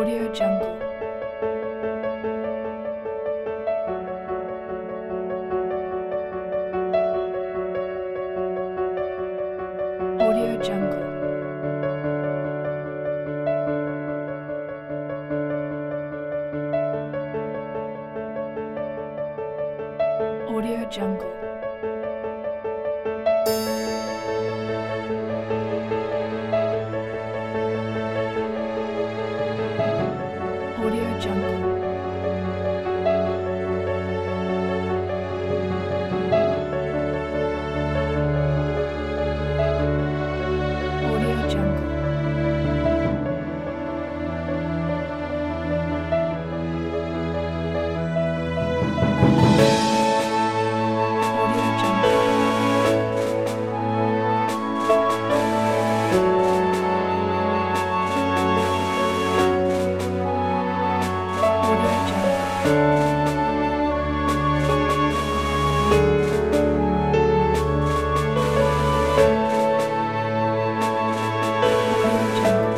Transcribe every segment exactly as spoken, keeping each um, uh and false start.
Audio Jungle. Audio Jungle. Audio Jungle. Audio Jungle. Audio Jungle. Audio Jungle. Audio Jungle. Audio Jungle.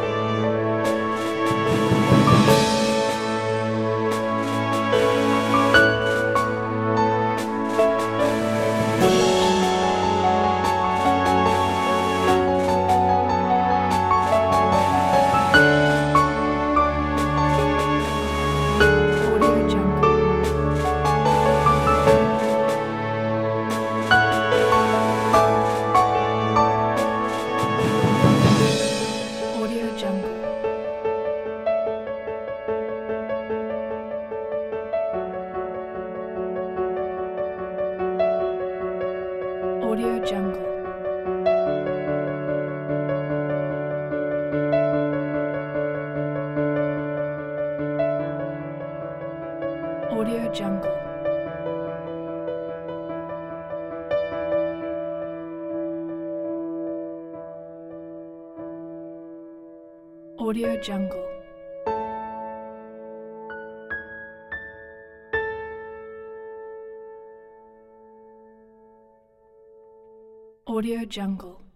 Audio Jungle. Audio Jungle. Audio Jungle. Audio Jungle. Audio Jungle. Audio Jungle.